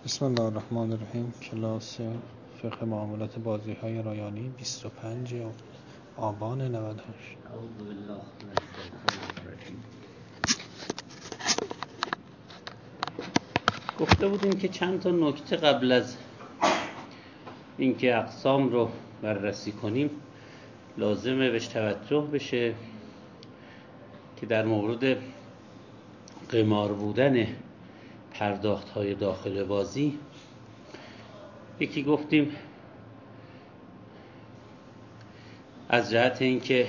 بسم الله الرحمن الرحیم. کلاس فقه معاملات بازی های رایانی 25 آبان 98. گفته بودیم که چند تا نکته قبل از اینکه اقسام رو بررسی کنیم لازمه بهش توجه بشه که در مورد قمار بودن پرداخت های داخل بازی یکی گفتیم از جهت اینکه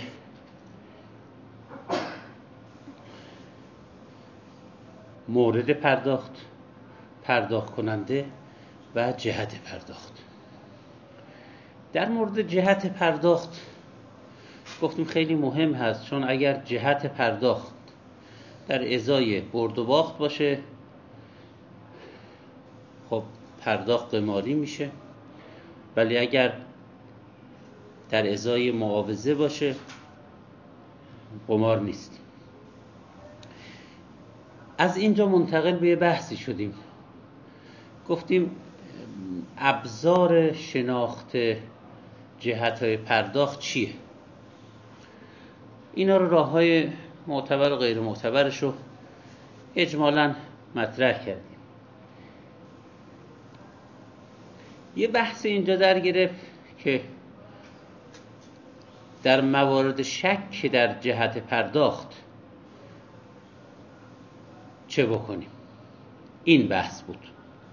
مورد پرداخت کننده و جهت پرداخت. در مورد جهت پرداخت گفتیم خیلی مهم هست، چون اگر جهت پرداخت در ازای برد و باخت باشه خب پرداخت قماری میشه، ولی اگر در ازای معاوضه باشه قمار نیست. از اینجا منتقل به بحثی شدیم، گفتیم ابزار شناخت جهت‌های پرداخت چیه؟ اینا رو راه‌های معتبر و غیر معتبرش رو اجمالاً مطرح کردیم. یه بحث اینجا در گرفت که در موارد شک در جهت پرداخت چه بکنیم. این بحث بود.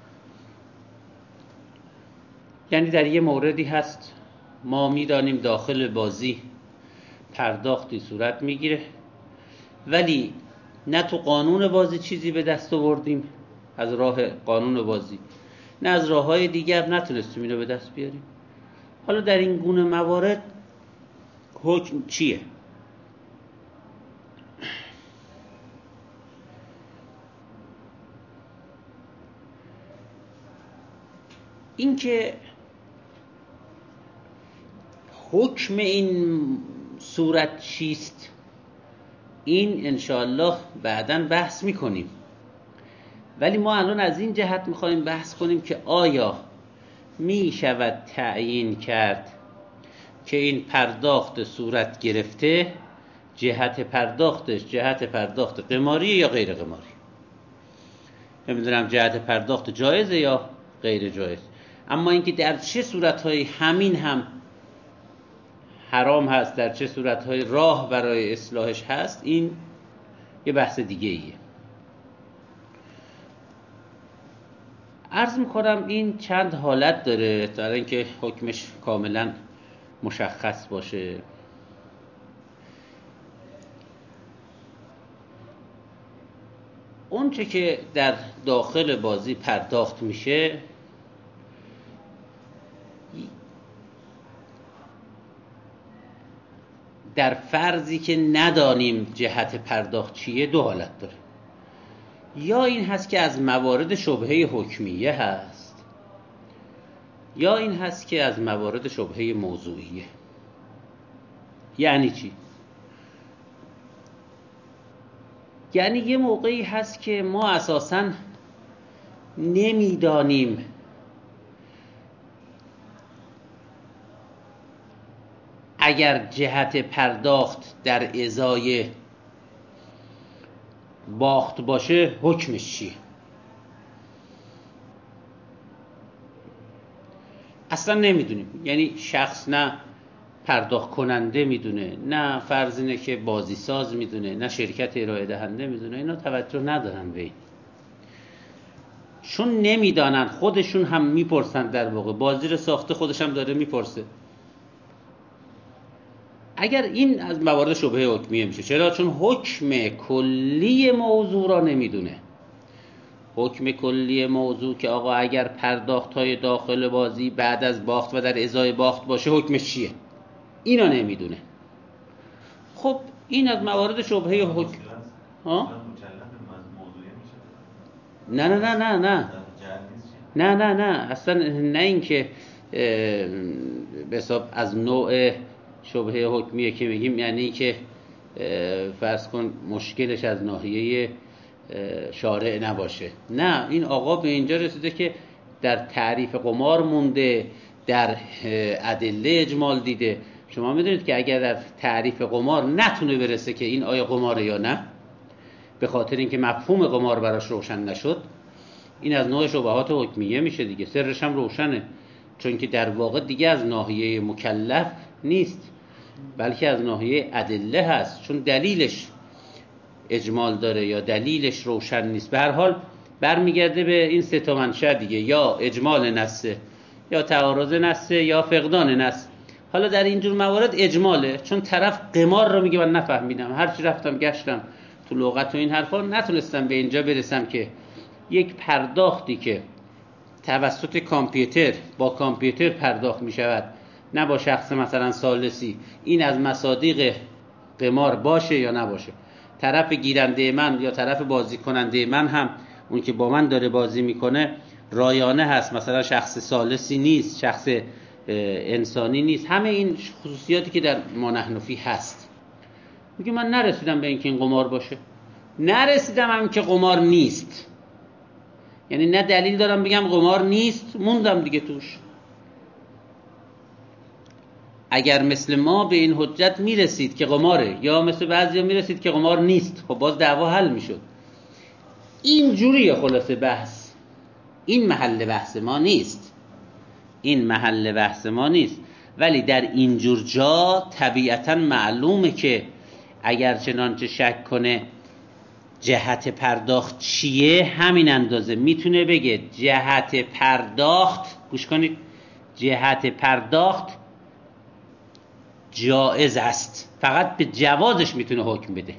یعنی در یه موردی هست ما میدانیم داخل بازی پرداختی صورت میگیره، ولی نه تو قانون بازی چیزی به دست آوردیم از راه قانون بازی، نه از راه‌های دیگر نتونستیم اینو به دست بیاریم. حالا در این گونه موارد حکم چیه؟ این که حکم این صورت چیست، این انشاءالله بعداً بحث میکنیم، ولی ما الان از این جهت میخوایم بحث کنیم که آیا میشود تعیین کرد که این پرداخت صورت گرفته جهت پرداختش جهت پرداخت قماری یا غیر قماری. نمیدونم جهت پرداخت جایزه یا غیر جایز، اما اینکه در چه صورت‌های همین هم حرام هست، در چه صورت‌های راه برای اصلاحش هست، این یه بحث دیگه ایه. عرض میکنم این چند حالت داره تا اینکه حکمش کاملا مشخص باشه. اون چه که در داخل بازی پرداخت میشه در فرضی که ندانیم جهت پرداخت چیه دو حالت داره. یا این هست که از موارد شبهه حکمیه هست، یا این هست که از موارد شبهه موضوعیه. یعنی چی؟ یعنی یه موقعی هست که ما اساساً نمیدانیم اگر جهت پرداخت در ازای باخت باشه حکمش چیه. اصلا نمیدونیم، یعنی شخص نه پرداخت کننده میدونه، نه فرض اینه که بازی ساز میدونه، نه شرکت ارائه دهنده میدونه. اینا توجه ندارن به این، چون نمیدانن. خودشون هم میپرسن، در واقع بازی رو ساخته خودش هم داره میپرسه. اگر این از موارد شبهه حکمیه میشه. چرا؟ چون حکم کلی موضوع را نمیدونه. حکم کلی موضوع که آقا اگر پرداخت‌های داخل بازی بعد از باخت و در ازای باخت باشه حکمش چیه، اینا نمیدونه. خب این از موارد شبهه حکم. نه نه نه نه نه نه نه نه اصلا نه، این که به حساب از نوع شبهه حکمیه که میگیم یعنی که فرض کن مشکلش از ناحیه شارع نباشه. نه، این آقا به اینجا رسیده که در تعریف قمار مونده، در ادله اجمال دیده. شما میدونید که اگر در تعریف قمار نتونه برسه که این آیا قماره یا نه، به خاطر اینکه مفهوم قمار براش روشن نشد، این از نوع شبهات حکمیه میشه دیگه. سرش هم روشنه، چون که در واقع دیگه از ناحیه مکلف نیست، بلکه از ناحیه ادله هست، چون دلیلش اجمال داره یا دلیلش روشن نیست. به هر حال برمیگرده به این سه تا منشأ دیگه، یا اجمال نصه، یا تعارض نصه، یا فقدان نص. حالا در اینجور موارد اجماله، چون طرف قمار رو میگه من نفهمیدم، هرچی رفتم گشتم تو لغت و این حرفا نتونستم به اینجا برسم که یک پرداختی که توسط کامپیوتر با کامپیوتر پرداخت میشود، نه با شخص مثلا ثالثی، این از مصادیق قمار باشه یا نباشه. طرف گیرنده من یا طرف بازی کننده من هم، اون که با من داره بازی میکنه، رایانه هست، مثلا شخص ثالثی نیست، شخص انسانی نیست. همه این خصوصیاتی که در ما نحن فیه هست. میگه من نرسیدم به اینکه این قمار باشه، نرسیدم هم که قمار نیست، یعنی نه دلیل دارم بگم قمار نیست، موندم دیگه توش. اگر مثل ما به این حجت میرسید که قماره، یا مثل بعضیا میرسید که قمار نیست، خب باز دعوا حل میشد. این جوریه خلاصه بحث. این محل بحث ما نیست، این محل بحث ما نیست. ولی در این جور جا طبیعتا معلومه که اگر چنانچه شک کنه جهت پرداخت چیه، همین اندازه میتونه بگه جهت پرداخت، گوش کنید، جهت پرداخت جائز است. فقط به جوازش میتونه حکم بده،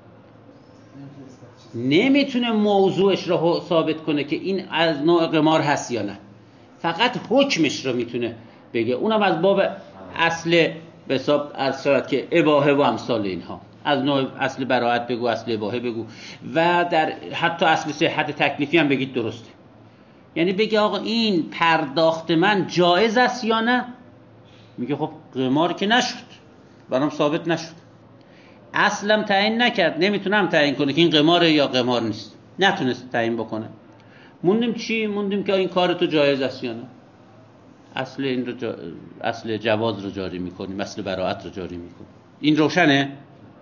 نمیتونه موضوعش رو ثابت کنه که این از نوع قمار هست یا نه. فقط حکمش رو میتونه بگه، اونم از باب اصل به حساب ارشاد که اباحه و امثال اینها، از نوع اصل براءت بگو، اصل اباحه بگو، و در حتی اصل صحت تکلیفی هم بگید درسته. یعنی بگه آقا این پرداخت من جایز است یا نه. میگه خب قمار که نشد، برام ثابت نشد، اصلم تعیین نکرد، نمیتونم تعیین کنه که این قماره یا قمار نیست، نتونست تعیین بکنه. موندیم چی؟ موندیم که این کار تو جایز است یا نه. اصل این رو اصل جواز رو جاری میکنیم، اصل براءت رو جاری میکنیم. این روشنه؟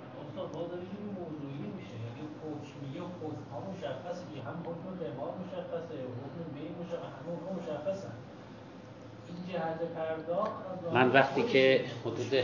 من وقتی که حدود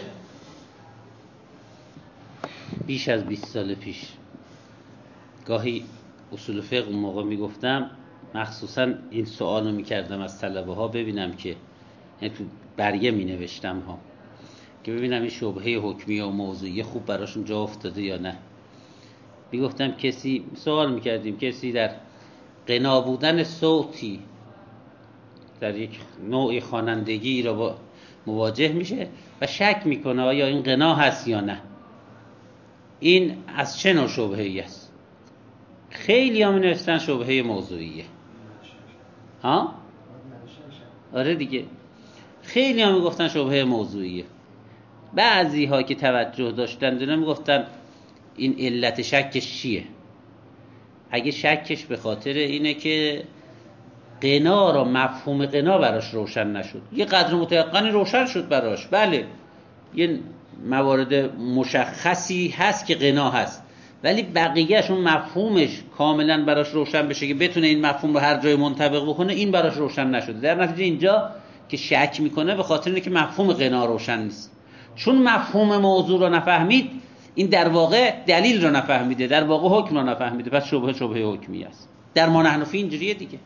بیش از 20 سال پیش گاهی اصول فقه اون موقع میگفتم، مخصوصا این سوال رو میکردم از طلبه ها، ببینم که یعنی تو برگه مینوشتم ها، که ببینم این شبهه حکمیه و موضوعی خوب براشون جا افتاده یا نه. میگفتم کسی، سوال میکردیم، کسی در غنا بودن صوتی در یک نوعی خوانندگی را با مواجه میشه و شک میکنه آیا این غنا هست یا نه، این از چه نوع شبهه‌ای است؟ خیلی ها می‌نوشتن شبهه موضوعیه. ها؟ آره دیگه، خیلی ها میگفتن شبهه موضوعیه. بعضی ها که توجه داشتن دیدن میگفتن این علت شکش چیه؟ اگه شکش به خاطر اینه که غنا را، مفهوم غنا براش روشن نشد، یه قدر متيقنی روشن شد براش، بله یه موارد مشخصی هست که غنا هست، ولی بقیه‌اش اون مفهومش کاملا براش روشن بشه که بتونه این مفهوم رو هر جای منطبق بکنه، این براش روشن نشده. در نتیجه اینجا که شک میکنه به خاطر اینه که مفهوم غنا روشن نیست. چون مفهوم موضوع رو نفهمید، این در واقع دلیل رو نفهمیده، در واقع حکم رو نفهمیده، پس شبهه حکمی است. در ما نحن فیه اینجوریه دیگه.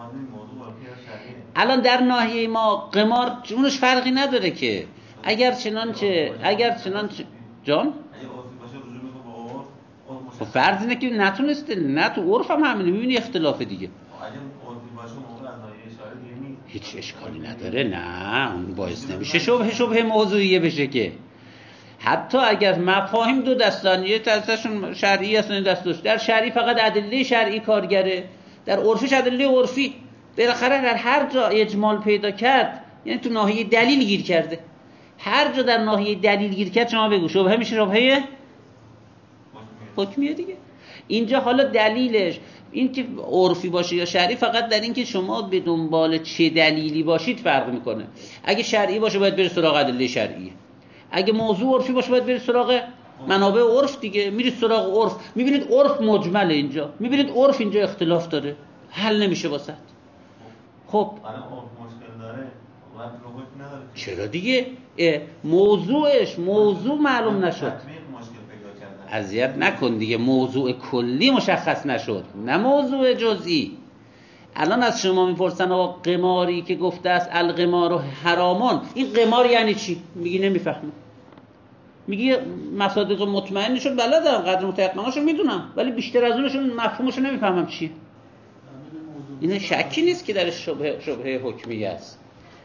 الان در ناحیه ما قمار اونش فرقی نداره که اگر چنانچه جان خب فرض اینه که نتونسته، نه تو عرف هم همینه، میبینی اختلاف دیگه. هیچ اشکالی نداره، نه اون باعث نمیشه شبهه موضوعیه بشه که. حتی اگر مفاهیم دو دستن، یه دستشون شرعی هستن، دستش در شرعی فقط ادله شرعی کارگره، در عرفش ادله عرفی. بالاخره در هر جا اجمال پیدا کرد یعنی تو ناحیه دلیل گیر کرده. هر جا در ناحیه دلیل گیر کرد شما بگو شبهه میشه شبهه حکمیه دیگه. اینجا حالا دلیلش این که عرفی باشه یا شرعی فقط در این که شما به دنبال چه دلیلی باشید فرق میکنه. اگه شرعی باشه باید بری سراغ ادله شرعی، اگه موضوع عرفی باشه باید بری سراغ منابع عرف دیگه. میرید سراغ عرف، میبینید عرف مجمله، اینجا میبینید عرف اینجا اختلاف داره، حل نمیشه واسط. خب چرا دیگه موضوع معلوم نشد، اذیت نکن دیگه، موضوع کلی مشخص نشد نه موضوع جزئی. الان از شما میپرسن آقا قماری که گفته است القمار حرامون، این قمار یعنی چی؟ میگی نمیفهمم. میگی مصادیق مطمئنشون بلدم، قدر متيقناشون میدونم، ولی بیشتر از اونشون مفهومشو نمیفهمم چیه. این شکی نیست که در شبهه حکمیه است.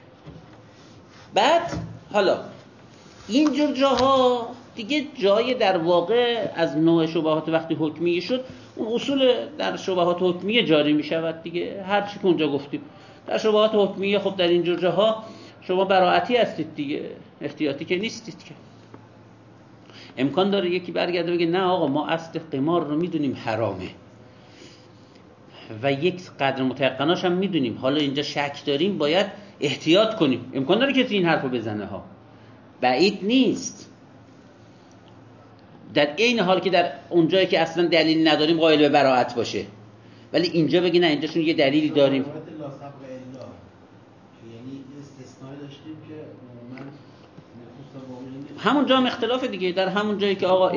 بعد حالا اینجور جاها دیگه جای در واقع از نوع شبهات وقتی حکمیه شد، اون اصول در شبهات حکمیه جاری می شود دیگه. هر چی که اونجا گفتیم در شبهات حکمیه، خب در اینجور جاها شما براعتی هستید دیگه، احتیاطی که نیستید که. امکان داره یکی برگرده بگه نه آقا ما اصل قمار رو میدونیم حرامه و یک قدر متيقناش هم میدونیم، حالا اینجا شک داریم باید احتیاط کنیم. امکان داره کسی این حرفو بزنه ها، بعید نیست. در این حال که در اونجایی که اصلا دلیل نداریم قائل به براءت باشه، ولی اینجا بگی نه اینجاشون یه دلیلی داریم. یعنی استثنایی داشتیم که همونجا هم اختلاف دیگه، در همون جایی که آقا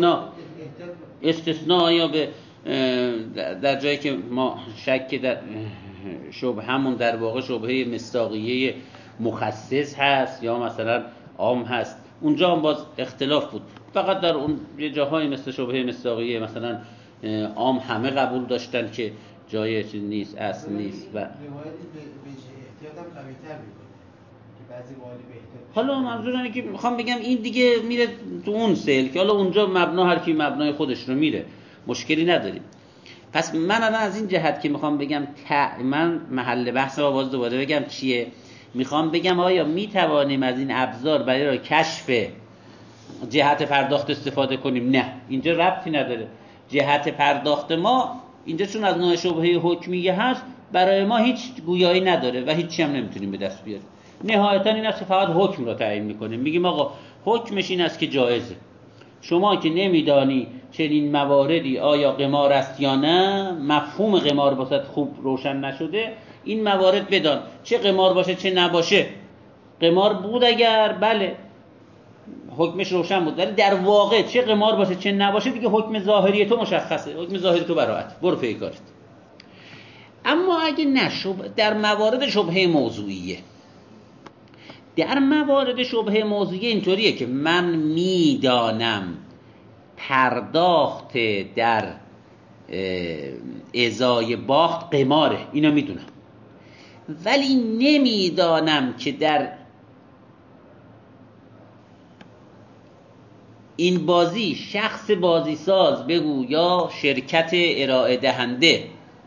استثناء یا به در جایی که ما شک در شبه همون در واقع شبهه مصداقیه مخصص هست یا مثلا عام هست، اونجا هم باز اختلاف بود. فقط در اون جاهای مثل شبهه مصداقیه مثلا عام همه قبول داشتن که جای چیز نیست، اصل نیست و روایتی به احتیاط هم قوی‌تر می‌کنه که بعضی قوالی به احتیاط. حالا منظور اینه که میخوام بگم این دیگه میره تو اون سیل که حالا اونجا مبنا هر کی مبنای خودش رو میره، مشکلی نداریم. پس من الان از این جهت که میخوام بگم من محل بحث رو باز دوباره بگم چیه، میخوام بگم آیا میتوانیم از این ابزار برای کشف جهت پرداخت استفاده کنیم؟ نه، اینجا ربطی نداره. جهت پرداخت ما اینجا چون از نوع شبهه حکمیه هست، برای ما هیچ گویایی نداره و هیچی هم نمیتونیم به دست بیاریم. نهایتا این است که فقط حکم رو تعیین میکنیم، میگیم آقا حکمش این است که جایزه. شما که نمیدانی چنین مواردی آیا قمار است یا نه، مفهوم قمار واسط خوب روشن نشده، این موارد بدان، چه قمار باشه چه نباشه. قمار بود اگر بله حکمش روشن بود، ولی در واقع چه قمار باشه چه نباشه دیگه حکم ظاهری تو مشخصه، حکم ظاهری تو براعت، برو پی کارت. اما اگه در موارد شبهه موضوعیه، در موارد شبهه موضوعیه اینطوریه که من میدانم پرداخت در ازای باخت قماره، اینو میدونم، ولی نمیدانم که در این بازی شخص بازی ساز بگو یا شرکت ارائه دهنده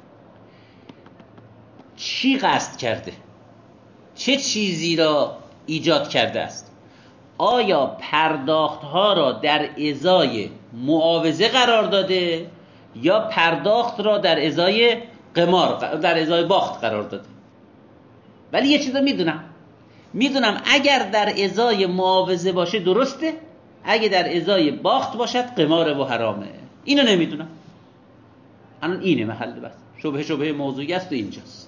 چی قصد کرده، چه چیزی را ایجاد کرده است. آیا پرداخت ها را در ازای معاوضه قرار داده یا پرداخت را در ازای قمار، در ازای باخت قرار داده. ولی یه چیز رو میدونم اگر در ازای معاوضه باشه درسته، اگه در ازای باخت باشد قماره و حرامه. اینو نمیدونم. الان اینه محل بحث. شبهه موضوعی است و اینجاست.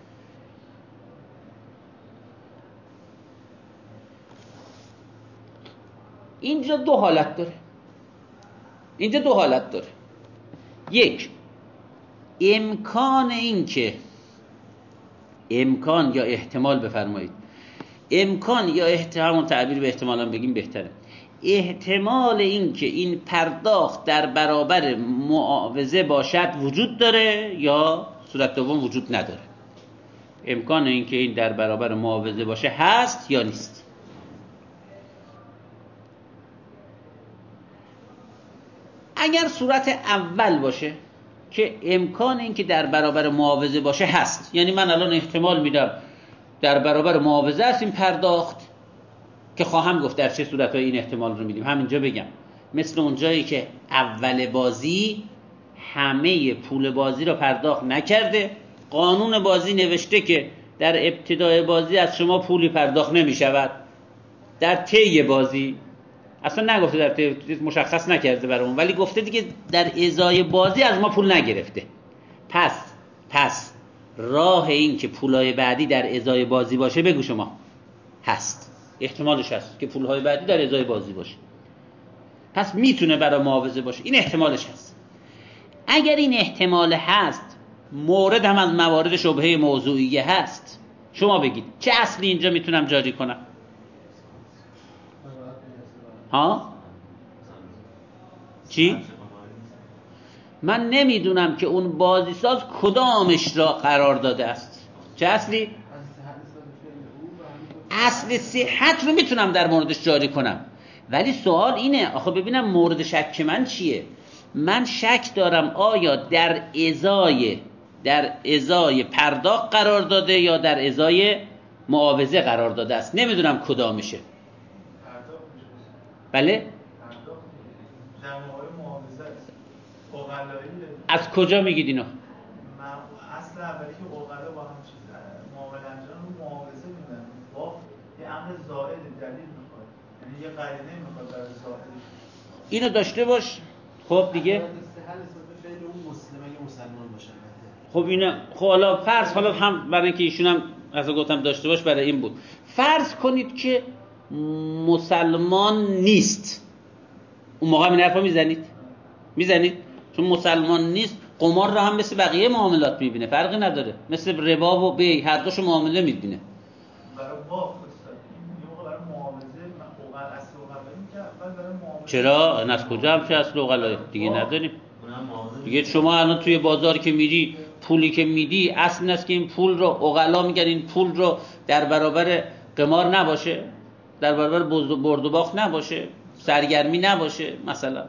اینجا دو حالت داره. یک، امکان یا احتمال بفرمایید، امکان یا همون تعبیر به احتمال هم بگیم بهتره، احتمال این که این پرداخت در برابر معاوضه باشد وجود داره یا صورت دوم وجود نداره. امکان این که این در برابر معاوضه باشه هست یا نیست. اگر صورت اول باشه که امکان این که در برابر معاوضه باشه هست، یعنی من الان احتمال میدم در برابر معاوضه است این پرداخت، که خواهم گفت در چه صورت‌های این احتمال رو میدیم، همینجا بگم مثل اون جایی که اول بازی همه پول بازی رو پرداخت نکرده. قانون بازی نوشته که در ابتدای بازی از شما پولی پرداخت نمی شود. در طی بازی اصلا نگفته، در طی مشخص نکرده برامون، ولی گفته دیگه در ازای بازی از ما پول نگرفته. پس راه این که پولای بعدی در ازای بازی باشه بگو شما. هست، احتمالش هست که پولهای بعدی در ازای بازی باشه، پس میتونه برای معاوضه باشه، این احتمالش هست. اگر این احتمال هست، مورد هم از موارد شبهه موضوعیه هست، شما بگید چه اصلی اینجا میتونم جاری کنم؟ ها؟ چی؟ من نمیدونم که اون بازیساز کدامش را قرار داده است. چه اصلی؟ اصل صحت رو میتونم در موردش جاری کنم، ولی سوال اینه آخه ببینم مورد شک من چیه. من شک دارم آیا در ازای پرداخت قرار داده یا در ازای معاوضه قرار داده است. نمیدونم کدامشه. بله؟ از کجا میگید اینو؟ اصل اولی که اوغلا با هم معامله انجام رو معاوضه میدن، با یه امر زائد دلیل میخواد، یعنی یه قرینه میخواد برای زائد. اینو داشته باش. خب دیگه خب اینه، خب حالا فرض، حالا هم برای اینکه ایشون هم از گفتم داشته باش برای این بود، فرض کنید که مسلمان نیست، اون موقع این حرفا میزنید چون مسلمان نیست. قمار رو هم مثل بقیه معاملات میبینه، فرقی نداره، مثل ربا و بی، هر دوشو معامله میبینه. برای باخت برای معاوضه اوغل اصل اوغلایی که اول برای معاوضه. چرا؟ از کجا هم چه اصل اوغلایی دیگه نداریم دیگه. شما الان توی بازار که میری، پولی که میدی اصل این است که این پول رو اوغلا میگن، این پول رو در برابر قمار نباشه، در برابر برد و باخت نباشه، سرگرمی نباشه مثلا.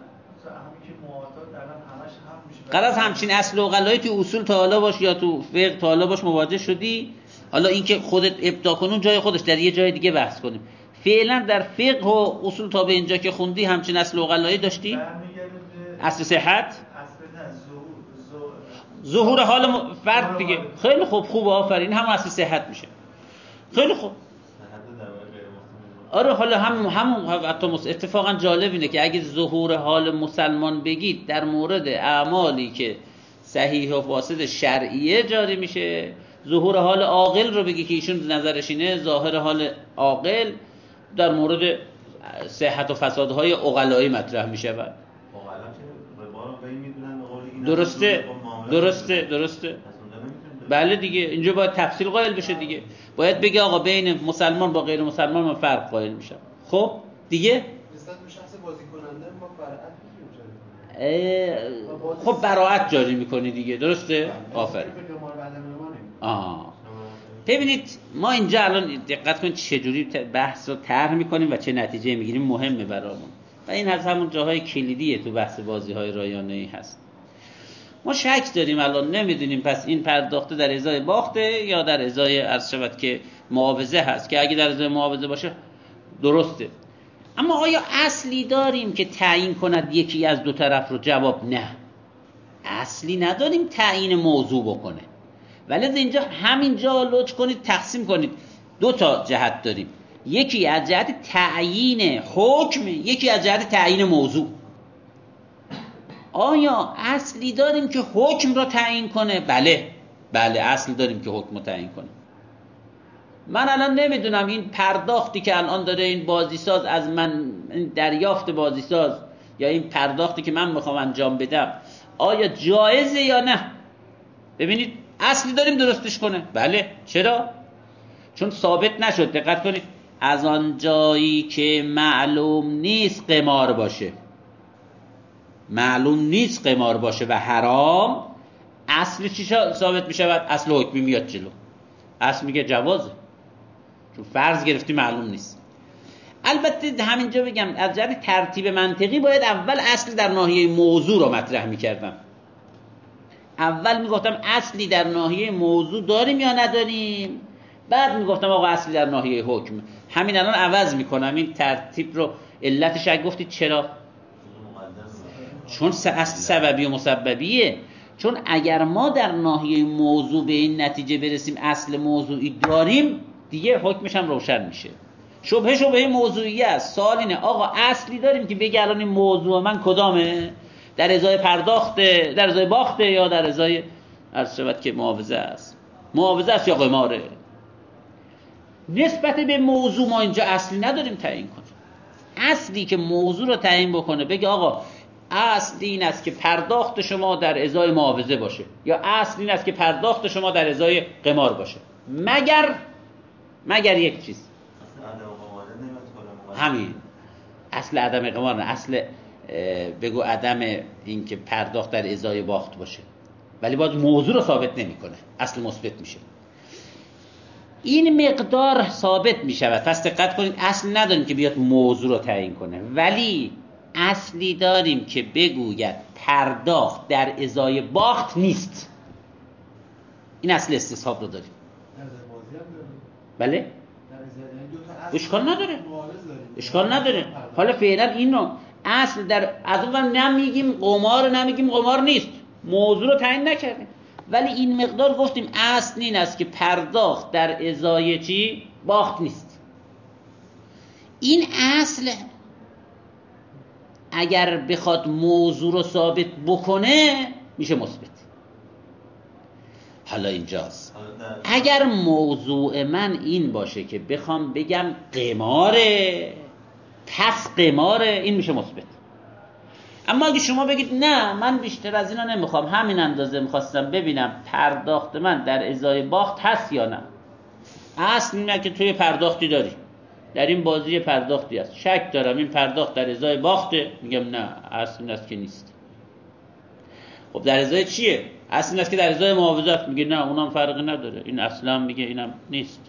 قرار همچین اصل اوغلایی تو اصول تا حالا باش یا تو فقه تا حالا باش مواجه شدی؟ حالا اینکه خودت ابداع کنون جای خودش، در یه جای دیگه بحث کنیم. فعلا در فقه و اصول تا به اینجا که خوندی همچین اصل اوغلایی داشتی؟ اصل صحت؟ ظهور حال فرد دیگه. خیلی خوب آفرین، هم اصل صحت میشه. خیلی خوب. آره حالا همون حتی اتفاقا جالب اینه که اگه ظهور حال مسلمان بگید در مورد اعمالی که صحیح و فاسد شرعیه جاری میشه، ظهور حال عاقل رو بگی که ایشون نظرش اینه، ظاهر حال عاقل در مورد صحت و فسادهای عقلایی مطرح میشود. درسته. بله دیگه، اینجا باید تفصیل قائل بشه دیگه. باید بگه آقا بین مسلمان با غیر مسلمان من فرق قائل میشم. خب دیگه نسبت به شخص بازی کننده ما براءت میگیم. خب براءت جاری میکنی دیگه. درسته؟ آفرین. ببینید ما اینجا الان دقت کنید چجوری بحث رو طرح میکنیم و چه نتیجه میگیریم، مهمه برامون و این از همون جاهای کلیدیه تو بحث بازی‌های رایانه‌ای هست. ما شک داریم الان، نمیدونیم پس این پرداخته در ازای باخته یا در ازای عرض شود که معاوضه هست، که اگه در ازای معاوضه باشه درسته. اما آیا اصلی داریم که تعیین کند یکی از دو طرف رو؟ جواب نه، اصلی نداریم تعیین موضوع بکنه. ولی اینجا همینجا لطف کنید تقسیم کنید، دو تا جهت داریم، یکی از جهت تعیین حکم، یکی از جهت تعیین موضوع. آیا اصلی داریم که حکم رو تعیین کنه؟ بله اصل داریم که حکم رو تعیین کنه. من الان نمیدونم این پرداختی که الان داره این بازیساز از من، دریافت بازیساز یا این پرداختی که من میخوام انجام بدم آیا جایزه یا نه. ببینید اصلی داریم درستش کنه. بله. چرا؟ چون ثابت نشد. دقت کنید، از آن جایی که معلوم نیست قمار باشه و حرام، اصل چی ثابت می شود؟ اصل حکمی میاد جلو. اصل میگه جوازه، چون فرض گرفتی معلوم نیست. البته همینجا بگم از جهت ترتیب منطقی باید اول اصل در ناحیه موضوع رو مطرح میکردم. اول میگفتم اصلی در ناحیه موضوع داریم یا نداریم، بعد میگفتم آقا اصلی در ناحیه حکم. همین الان عوض میکنم این ترتیب رو. علتش اگه گفتید چرا؟ چون اصل سببی و مسببیه. چون اگر ما در ناحیه موضوع به این نتیجه برسیم اصل موضوعی داریم، دیگه حکمش هم روشن میشه. شبهه موضوعی است. سوال اینه آقا اصلی داریم که بگه الان این موضوع من کدامه؟ در ازای پرداخته، در ازای باخته، یا در ازای عرض شود که معاوضه است؟ معاوضه است یا قماره؟ نسبت به موضوع ما اینجا اصلی نداریم تعیین کنیم. اصلی که موضوع رو تعیین بکنه بگه آقا اصل این است که پرداخت شما در ازای معاوضه باشه، یا اصل این است که پرداخت شما در ازای قمار باشه، مگر یک چیز، همین اصل عدم قمار، نه اصل بگو عدم این که پرداخت در ازای باخت باشه، ولی باز موضوع رو ثابت نمیکنه، اصل مثبت میشه. این مقدار ثابت میشود. پس دقت کنید، اصل نداریم که بیاد موضوع رو تعیین کنه، ولی اصلی داریم که بگوید پرداخت در ازای باخت نیست. این اصل استصحاب رو داریم. بله؟ اشکال نداره. حالا فعلا اینو اصل در از اون نمیگیم قمار، نمیگیم قمار نیست، موضوع رو تعیین نکردیم، ولی این مقدار گفتیم اصل این است که پرداخت در ازای چی؟ باخت نیست. این اصل اگر بخواد موضوع رو ثابت بکنه میشه مثبت. حالا اینجاست اگر موضوع من این باشه که بخوام بگم قماره، پس قماره، این میشه مثبت. اما اگه شما بگید نه من بیشتر از اینا نمیخوام، همین اندازه میخواستم ببینم پرداخت من در ازای باخت هست یا نه، اصل اینه که توی پرداختی داری، در این بازی پرداختی هست، شک دارم این پرداخت در ازای باخته، میگم نه اصل این است که نیست. خب در ازای چیه؟ اصل این است که در ازای معاوضه است، میگه نه اونم فرقی نداره، این اصلا میگه اینم نیست.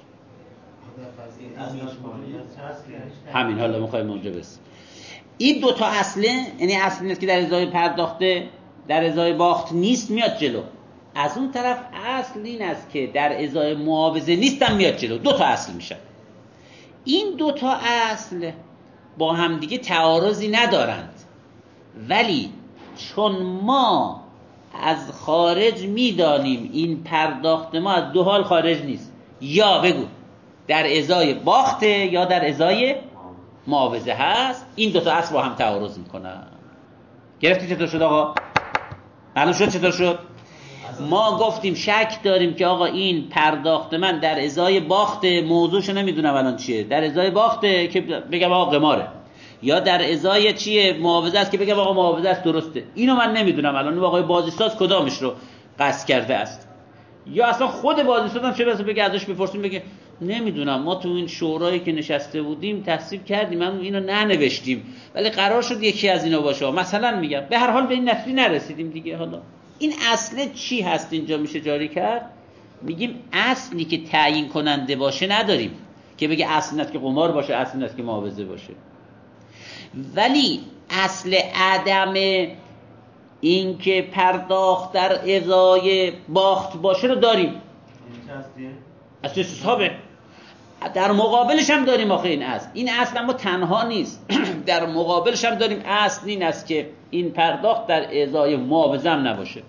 همین حالا میخوایم اونجا برسیم. این دوتا اصله، یعنی اصل این است که در ازای پرداخته در ازای باخت نیست میاد جلو، از اون طرف اصل این است که در ازای معاوضه نیستم میاد جلو، دوتا اصل میشن. این دوتا اصل با هم دیگه تعارضی ندارند، ولی چون ما از خارج میدانیم این پرداخت ما از دو حال خارج نیست، یا بگو در ازای باخته یا در ازای معاوضه هست، این دوتا اصل با هم تعارض میکنن. گرفتی چطور شد آقا؟ معلوم شد چطور شد؟ ما گفتیم شک داریم که آقا این پرداخت من در ازای باخته، موضوعشو نمیدونم الان چیه، در ازای باخته که بگم آقا قماره، یا در ازای چیه معاوضه است که بگم آقا معاوضه است درسته، اینو من نمیدونم الان اون آقای بازیساز کدامش رو قصد کرده است، یا اصلا خود بازیساز هم چه بسه بگه ازش بپرسیم بگه نمیدونم ما تو این شورایی که نشسته بودیم تصویب کردیم من اینو ننوشتیم ولی قرار شد یکی از اینا باشه، مثلا میگم به هر حال به این نتیجه نرسیدیم دیگه. حالا این اصل چی هست اینجا میشه جاری کرد؟ میگیم اصلی که تعیین کننده باشه نداریم که بگه اصل این است که قمار باشه، اصل این است که معاوضه باشه، ولی اصل عدم این که پرداخت در ازای باخت باشه رو داریم. اصل استصحابه. در مقابلش هم داریم آخه این اصل اما تنها نیست در مقابلش هم داریم اصل این است که این پرداخت در ازای معاوضه هم نباشه.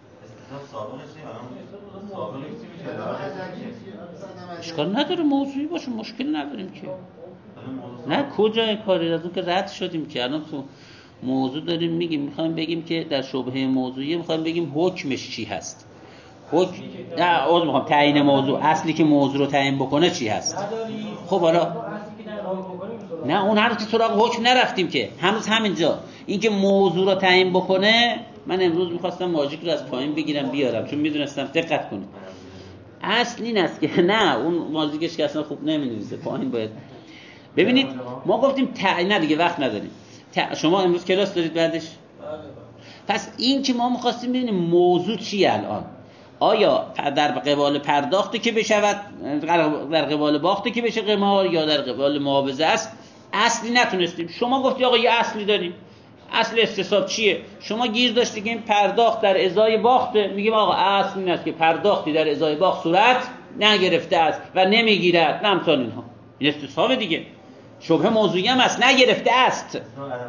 اشکال نداره موضوعی باشه، مشکل نداریم که. نه کجای کاری از اون که رد شدیم که الان تو موضوع داریم میگیم، میخوایم بگیم که در شبهه موضوعی میخوایم بگیم حکمش چی هست. حکم نه اون میخوام تعیین موضوع، اصلی که موضوع رو تعیین بکنه چی هست. خب حالا نه اون هر چی سراغ حکم نرفتیم که، هنوز همینجا این که موضوع رو تعیین بکنه. من امروز میخواستم ماژیک رو از پایین بگیرم بیارم چون میدونستم، دقت کنید اصل این است که نه اون ماژیکش که اصلا خوب نمی‌نویسه، پایین باید ببینید. ما گفتیم نه دیگه وقت نداریم. شما امروز کلاس دارید بعدش؟ پس این که ما می‌خواستیم ببینیم موضوع چیه الان، آیا در قبال پرداخته که بشود در قبال باخته که بشه قمار، یا در قبال معاوضه است. اصلی نتونستیم. شما گفتی آقا یه اصلی داریم، اصل استصحاب چیه؟ شما گیر داشتی که این پرداخت در ازای باخته، میگیم آقا اصل این است که پرداختی در ازای باخت صورت نگرفته است و نمیگیرد، نه امثال اینها. این استصحاب دیگه. شبهه موضوعی هم است، نگرفته است،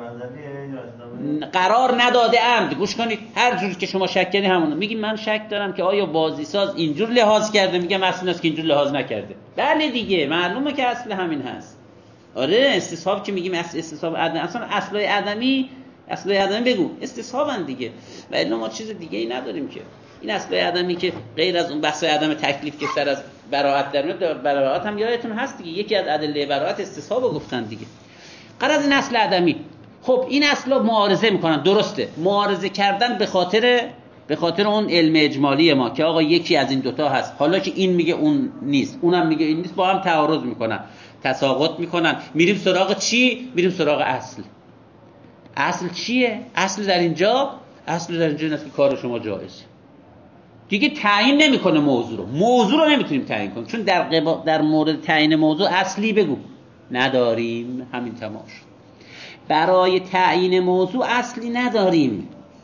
قرار نداده اند. گوش کنید، هر جور که شما شک کردید همون میگین من شک دارم که آیا بازیساز اینجور لحاظ کرده، میگم اصل است که اینجور لحاظ نکرده. بله دیگه معلومه که اصل همین هست. آره استصحاب که میگیم استصحاب عدم، اصلا اصلای عدمی بگو استصحابن دیگه، ولی ما چیز دیگه ای نداریم که این اصلای عدمی که غیر از اون بحث عدم تکلیف که سر از براءت در میاد. براءت هم یادتون هست دیگه، یکی از ادله براءت استصحاب گفتن دیگه. غرض این اصل عدمی، خب این اصلا معارضه میکنن، درسته، معارضه کردن به خاطر اون علم اجمالی ما که آقا یکی از این دوتا هست، حالا که این میگه اون نیست، اونم میگه این نیست، با هم تعارض میکنن، تساقط میکنن. میریم سراغ چی؟ میریم سراغ اصل. اصل چیه؟ اصل در اینجا این است که کار شما جایزه. دیگه تعیین نمیکنه موضوع رو نمیتونیم تعیین کنیم، چون در مورد تعیین موضوع اصلی بگو نداریم، همین تمام شد. برای تعیین موضوع اصلی نداریم،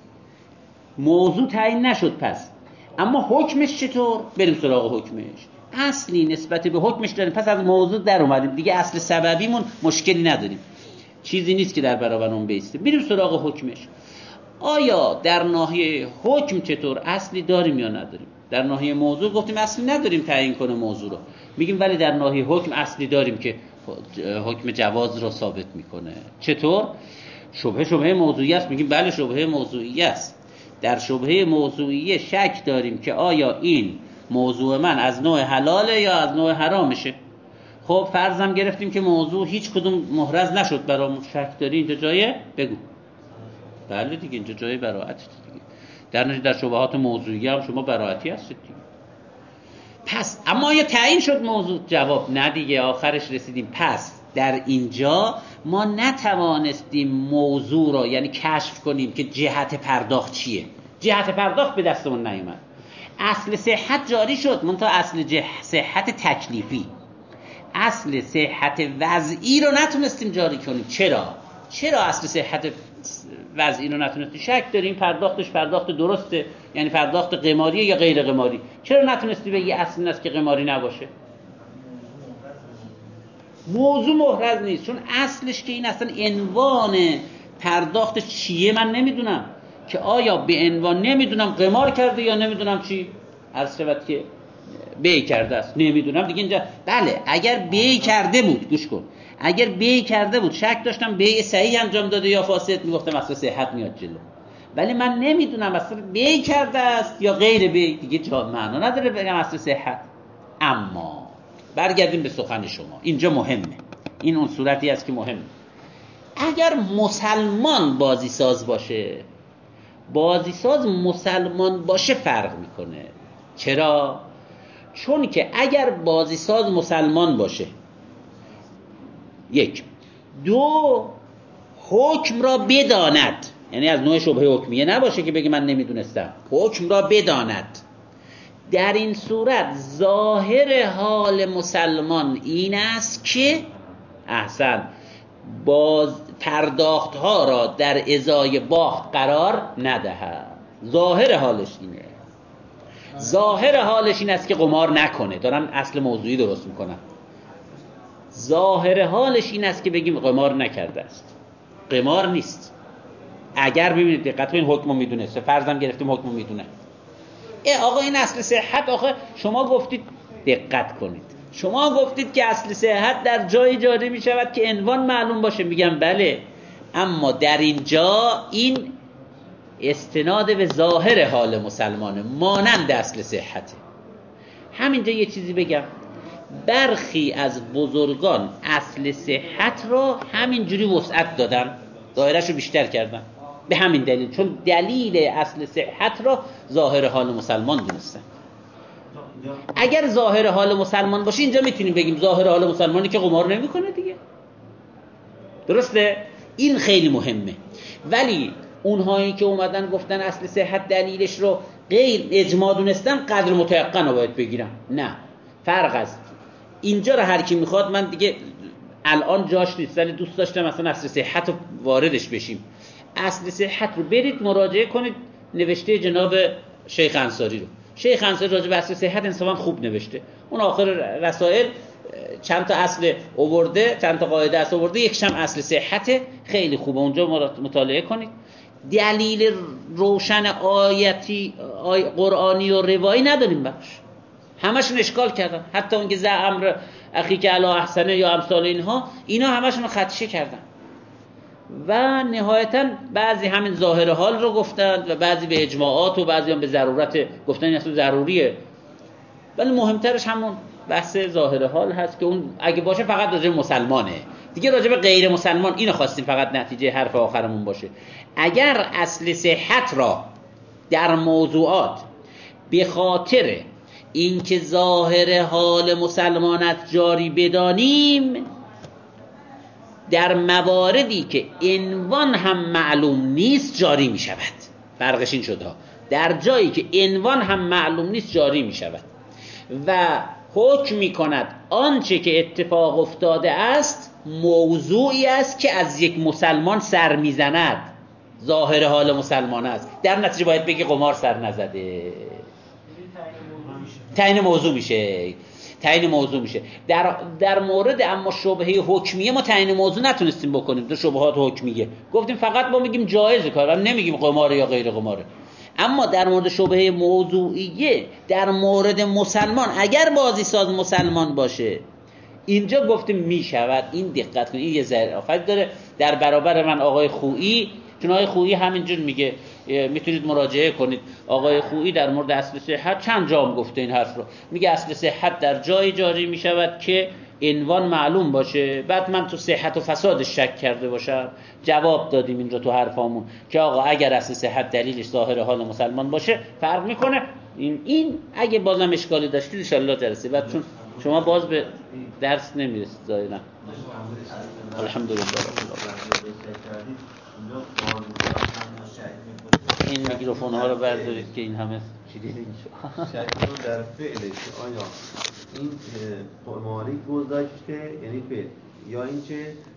موضوع تعیین نشد پس، اما حکمش چطور؟ بریم سراغ حکمش. اصلی نسبت به حکمش داریم، پس از موضوع در اومدیم دیگه، اصل سببیمون مشکلی نداریم، چیزی نیست که در برابر اون بیسته. بریم سراغ حکمش. آیا در ناحیه حکم چطور؟ اصلی داریم یا نداریم؟ در ناحیه موضوع گفتیم اصلی نداریم تعیین کنه موضوع رو، میگیم ولی در ناحیه حکم اصلی داریم که حکم جواز رو ثابت میکنه. چطور؟ شبهه موضوعی است، میگیم بله شبهه موضوعی است. در شبهه موضوعی شک داریم که آیا این موضوع من از نوع حلاله یا از نوع حرامشه. خب فرضم گرفتیم که موضوع هیچ کدوم محرز نشد برامون، شک داری اینجا جایه بگو. بله دیگه اینجا جای براءت دیگه. در شبهات موضوعی هم شما براءتی هستید دیگه. پس اما یا تعیین شد موضوع، جواب نه دیگه، آخرش رسیدیم. پس در اینجا ما نتوانستیم موضوع را یعنی کشف کنیم که جهت پرداخت چیه. جهت پرداخت به دستمون نیومد. اصل صحت جاری شد، منتها اصل صحت تکلیفی، اصل صحت وضعی رو نتونستیم جاری کنیم. چرا اصل صحت وضعی رو نتونستیم؟ شک داریم پرداختش پرداخت درسته، یعنی پرداخت قماریه یا غیر قماری. چرا نتونستی بگی اصل این است که قماری نباشه؟ موضوع محرز نیست، چون اصلش که این اصلا عنوان پرداخت چیه من نمیدونم، که آیا به عنوان نمیدونم قمار کرده یا نمیدونم چی، عرض شود که بی کرده است، نمیدونم دیگه اینجا. بله اگر بی کرده بود، گوش کن، اگر بی کرده بود شک داشتم بی صحیح انجام داده یا فاسد، میگفتم اصل صحت میاد جلو. ولی من نمیدونم اصلا بی کرده است یا غیر بی، دیگه جا معنا نداره بگم اصل صحت. اما برگردیم به سخن شما، اینجا مهمه، این اون صورتی است که مهمه. اگر مسلمان بازیساز باشه، بازیساز مسلمان باشه فرق میکنه. چرا؟ چون که اگر بازیساز مسلمان باشه، یک، دو، حکم را بداند، یعنی از نوع شبهه حکمیه نباشه که بگه من نمیدونستم، حکم را بداند. در این صورت ظاهر حال مسلمان این است که احسن باز پرداخت ها را در ازای باخت قرار ندهد. ظاهر حالش اینه، ظاهر حالش این است که قمار نکنه. دارم اصل موضوعی درست میکنم. ظاهر حالش این است که بگیم قمار نکرده است، قمار نیست. اگر ببینید دقت کنید حکمو میدونه، فرضم گرفتیم حکمو میدونه. آقا این اصل صحت، آخه شما گفتید، دقت کنید، شما گفتید که اصل صحت در جای جاری می شود که عنوان معلوم باشه. میگم بله، اما در اینجا این استناد به ظاهر حال مسلمانه، مانند اصل صحته. همینجا یه چیزی بگم، برخی از بزرگان اصل صحت را همینجوری وسعت دادن، دایره‌شو بیشتر کردن، به همین دلیل، چون دلیل اصل صحت را ظاهر حال مسلمان دونستن. اگر ظاهر حال مسلمان باشه اینجا میتونیم بگیم ظاهر حال مسلمانی که قمار نمیکنه دیگه، درسته؟ این خیلی مهمه. ولی اونهایی که اومدن گفتن اصل صحت دلیلش رو غیر اجماع دونستن، قدر متيقن رو باید بگیرم. نه، فرق است. اینجا رو هر کی میخواد، من دیگه الان جاش نیست، ولی دوست داشتم مثلا اصل صحت رو واردش بشیم. اصل صحت رو برید مراجعه کنید، نوشته جناب شیخ انصاری رو. شیخ انصاری راجع به اصل صحت انصافا خوب نوشته. اون آخر رسائل چند تا اصل آورده، چند تا قاعده اصل آورده، یکیش هم اصل صحته. خیلی خوبه، اونجا مطالعه کنید. دلیل روشن آیتی قرآنی و روایی نداریم براش، همشون اشکال کردن. حتی اون که ز امر اخی که علی احسنه یا امثال اینا همشون خدشه کردن. و نهایتا بعضی همین ظاهر حال رو گفتند و بعضی به اجماعات و بعضی هم به ضرورت گفتن این اصلا ضروریه. ولی مهمترش همون بحث ظاهر حال هست که اون اگه باشه فقط راجع به مسلمانه، دیگه راجع به غیر مسلمان اینو خواستیم فقط نتیجه حرف آخرمون باشه. اگر اصل صحت را در موضوعات به خاطر اینکه ظاهر حال مسلمانت جاری بدانیم، در مواردی که عنوان هم معلوم نیست جاری می شود. فرقش این شده ها، در جایی که عنوان هم معلوم نیست جاری می شود و حکم می کند آنچه که اتفاق افتاده است موضوعی است که از یک مسلمان سر می زند، ظاهر حال مسلمان است. در نتیجه باید بگی قمار سر نزده، تعیین موضوع میشه. در مورد اما شبهه حکمیه ما تعیین موضوع نتونستیم بکنیم، در شبهات حکمیه گفتیم فقط ما میگیم جایزه کار، ولی نمیگیم قماره یا غیر قماره. اما در مورد شبهه موضوعیه، در مورد مسلمان اگر بازی ساز مسلمان باشه، اینجا گفتیم میشود. این دقت کنید، این یه ظرافت داره در برابر من آقای خویی، چون آقای خویی همینجور میگه، میتونید مراجعه کنید. آقای خویی در مورد اصل صحت چند جا هم گفته این حرف رو، میگه اصل صحت در جای جاری میشود که عنوان معلوم باشه. بعد من تو صحت و فسادش شک کرده باشم، جواب دادیم این رو تو حرفامون که آقا اگر اصل صحت دلیلش ظاهر حال مسلمان باشه فرق میکنه. این اگه بازم اشکالی داشتید ان شاءالله جلسه بعد، چون شما باز به درس نمیرسید ظاهرا. الحمدلله. این میکروفون ها رو بردارید که این همه چیزی نمیشه. شک رو در فعلش، آیا این قماری گذاشته یعنی فعل، یا اینکه